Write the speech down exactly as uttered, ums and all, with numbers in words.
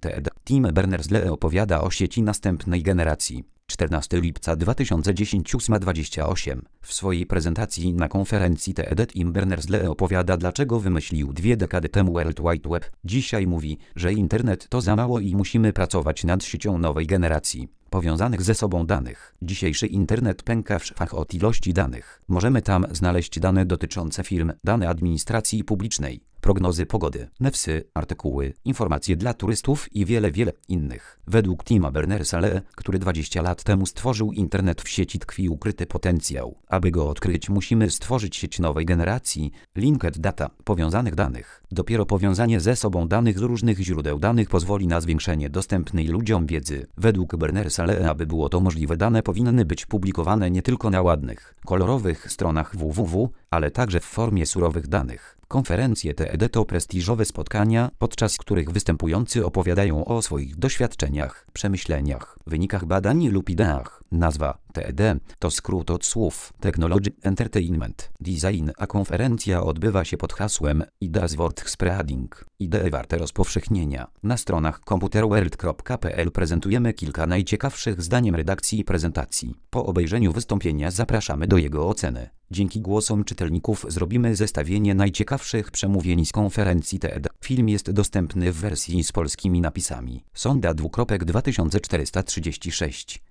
T E D. Tim Berners-Lee opowiada o sieci następnej generacji. czternastego lipca dwa tysiące dziesiątego ósma dwadzieścia osiem. W swojej prezentacji na konferencji T E D Tim Berners-Lee opowiada, dlaczego wymyślił dwie dekady temu World Wide Web. Dzisiaj mówi, że internet to za mało i musimy pracować nad siecią nowej generacji powiązanych ze sobą danych. Dzisiejszy internet pęka w szwach od ilości danych. Możemy tam znaleźć dane dotyczące firm, dane administracji publicznej, prognozy pogody, newsy, artykuły, informacje dla turystów i wiele, wiele innych. Według Tima Berners-Lee, który dwadzieścia lat temu stworzył internet, w sieci tkwi ukryty potencjał. Aby go odkryć, musimy stworzyć sieć nowej generacji, linked data, powiązanych danych. Dopiero powiązanie ze sobą danych z różnych źródeł danych pozwoli na zwiększenie dostępnej ludziom wiedzy. Według Berners-Lee, aby było to możliwe, dane powinny być publikowane nie tylko na ładnych, kolorowych stronach www, ale także w formie surowych danych. Konferencje T E D to prestiżowe spotkania, podczas których występujący opowiadają o swoich doświadczeniach, przemyśleniach, wynikach badań lub ideach. Nazwa T E D to skrót od słów Technology, Entertainment, Design, a konferencja odbywa się pod hasłem Ideas worth spreading. Idee warte rozpowszechnienia. Na stronach computerworld kropka p l prezentujemy kilka najciekawszych zdaniem redakcji i prezentacji. Po obejrzeniu wystąpienia zapraszamy do jego oceny. Dzięki głosom czytelników zrobimy zestawienie najciekawszych przemówień z konferencji T E D. Film jest dostępny w wersji z polskimi napisami. Sonda dwukropek dwa tysiące czterysta trzydzieści sześć.